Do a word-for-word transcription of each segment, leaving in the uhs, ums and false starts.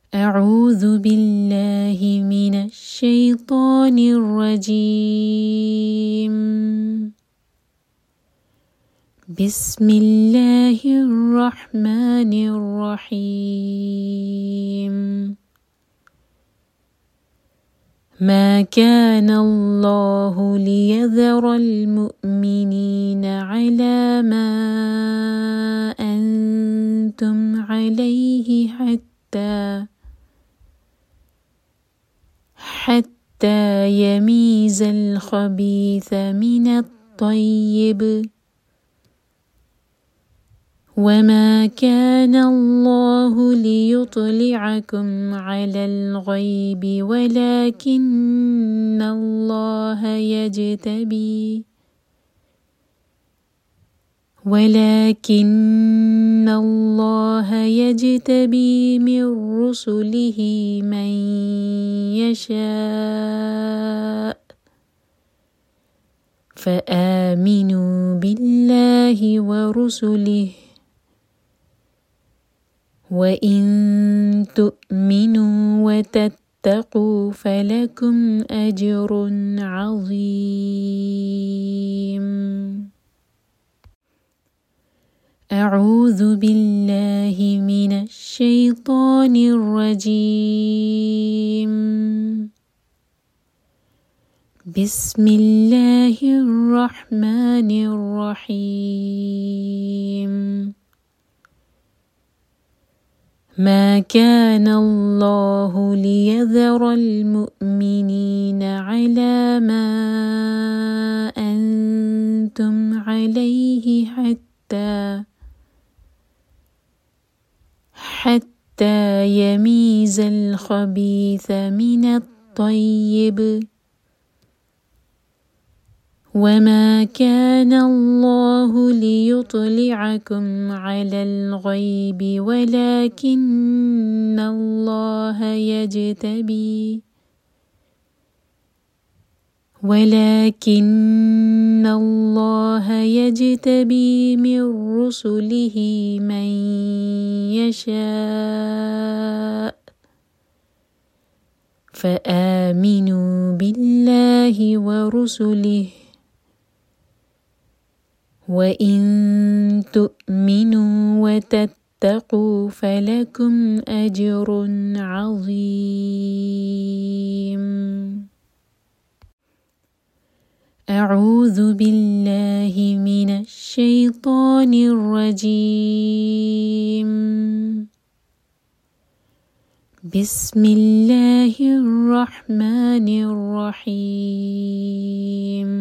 أعوذ بالله من الشيطان الرجيم. بسم الله الرحمن الرحيم. ما كان الله ليذر المؤمنين على ما أنتم عليه حتى حتى يميز الخبيث من الطيب، وما كان الله ليطلعكم على الغيب ولكن الله يجتبي ولكن الله يجتبي من رسله من يشاء، فآمنوا بالله ورسله، وإن تؤمنوا وتتقوا فلكم أجر عظيم. أعوذ بالله من الشيطان الرجيم. بسم الله الرحمن الرحيم. ما كان الله ليذر المؤمنين على ما أنتم عليه حتى حتى يميز الخبيث من الطيب، وما كان الله ليطلعكم على الغيب ولكن الله يجتبي ولكن الله يجتبي من رسله من يشاء، فآمنوا بالله ورسله، وإن تؤمنوا وتتقوا فلكم أجر عظيم. أعوذ بالله من الشيطان الرجيم. بسم الله الرحمن الرحيم.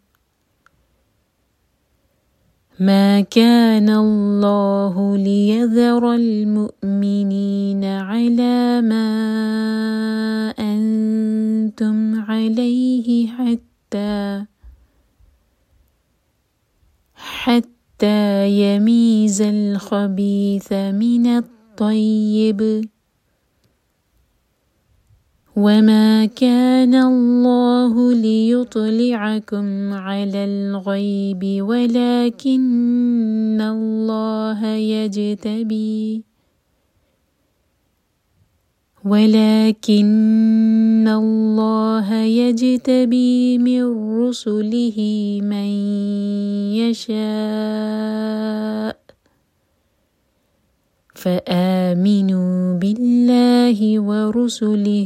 ما كان الله ليذر المؤمنين على ما أنتم عليه حتى حتى يميز الخبيث من الطيب، وما كان الله ليطلعكم على الغيب ولكن الله يجتبي ولكن الله يجتبي من رسله من يشاء، فآمنوا بالله ورسله،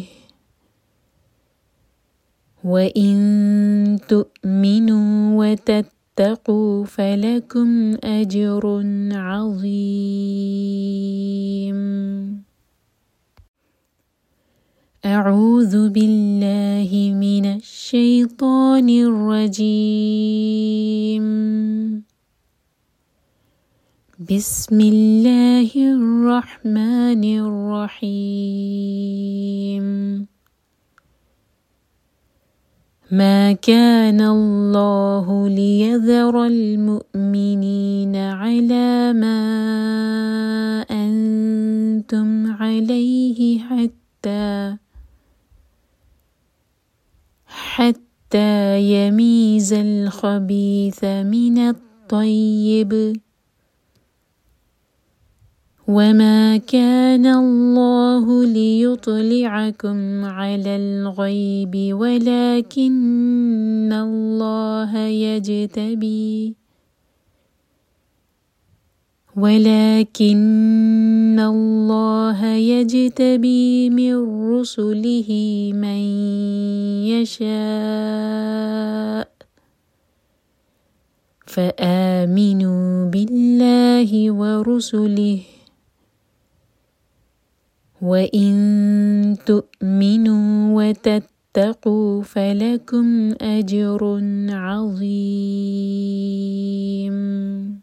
وإن تؤمنوا وتتقوا فلكم أجر عظيم. أعوذ بالله من الشيطان الرجيم. بسم الله الرحمن الرحيم. ما كان الله ليذر المؤمنين على ما أنتم عليه حتى حتى يميز الخبيث من الطيب، وما كان الله ليطلعكم على الغيب ولكن الله يجتبي ولكن الله يجتبي من رسله من يشاء فآمنوا بالله ورسله وإن تؤمنوا وتتقوا فلكم أجر عظيم.